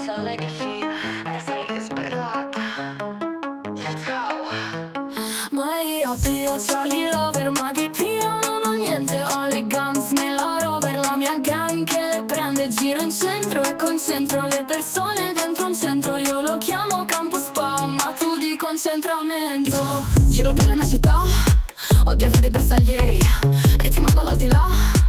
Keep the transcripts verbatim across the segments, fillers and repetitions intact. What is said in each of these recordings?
esa legacy, esa inesperata. Ciao. Ma io Pio, Charlie Lover, ma di Pio non ho niente. Ho le guns nella rover, la mia gang che le prende. Giro in centro e concentro le persone dentro un centro. Io lo chiamo campo spam, ma tu di concentramento. Giro per la città, odio vedere bersaglieri e ti mando all'aldilà.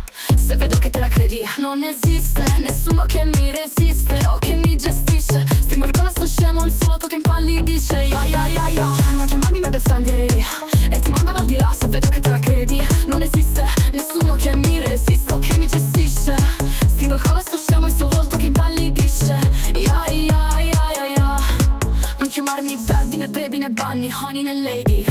Se vedo che te la credi, non esiste nessuno che mi resiste o che mi gestisce. Stringo il collo, sto scemo, il solo che impallidisce. Ya ya ya ya, non chiamarmi mai bersaglieri e ti mando all'aldilà. Se vedo che te la credi, non esiste nessuno che mi resiste o che mi gestisce. Stringo il collo, sto scemo, il suo volto che impallidisce. Ya ya ya ya ya, non chiamarmi baby né baby né bunny, honey né lady.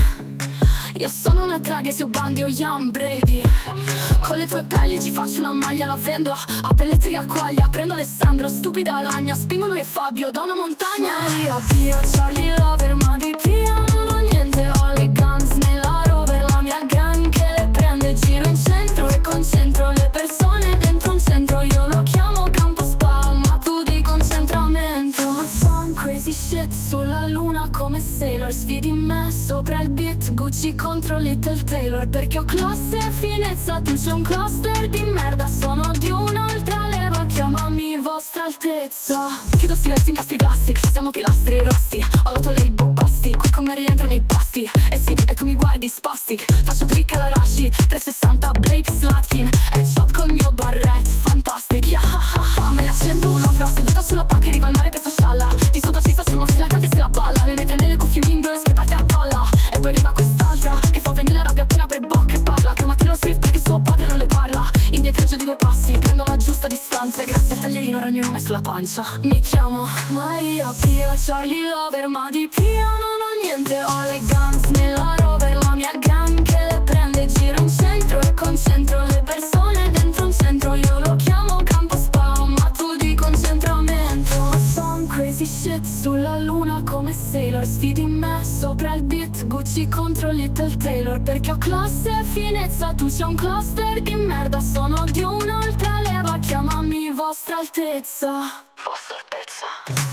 Io sono una traga e se bandi o Young Brady. Con le tue pelli ci faccio una maglia, la vendo a pelletri a quaglia. Prendo Alessandro, stupida lagna, spingo lui e Fabio da una montagna. Io Pio, Charlie Lover, ma di Pio non ho niente. Ho le guns nella rover, la mia gang che le prende. Giro in centro e concentro le persone dentro un centro. Io lo chiamo campo spam, ma tu di concentramento. Some crazy shit sulla luna come Sailor. Sfidi me sopra il beat, Gucci contro Little Taylor. Perché ho classe e finezza, tu c'è un cluster di merda. Sono di un'altra leva, chiamami vostra altezza. Chiudo silenzio in castri plastic, siamo pilastri rossi. Ho dato lei bombasti, qui come rientro nei pasti. E sì, e tu mi guardi spastic. Faccio trick alla Rashi, trecentosessanta Blake Slatkin. Headshot col mio barret, fantastic. Yeah, ha, ha, ha. Me ne accendo uno però seduta sulla pacca, arriva al mare per scialla. Di sotto ci sta sul se la canta e se la balla. Le mette nelle cuffie Windows che parte a palla. E poi arriva quest'altra che fa venire la rabbia appena per bocca e parla. Che Matteo Swift perché suo padre non le parla. Indietreggio di due passi, prendo la giusta distanza. E grazie al taglierino ragno nome sulla pancia. Mi chiamo Maria Pio, Charlie Lover, ma di Pio non ho niente. Ho le guns nella rover, la mia gang che le prende. Giro in centro e concentro le persone dentro un centro. Io lo chiamo campo spam, ma tu di concentramento. Some crazy shit sulla luna come Sailor. Sfidi me sopra il beat, Gucci contro Little Taylor. Perché ho classe e finezza, tu c'è un cluster di merda. Sono di un'altra leva, chiamami vostra altezza. Vostra altezza.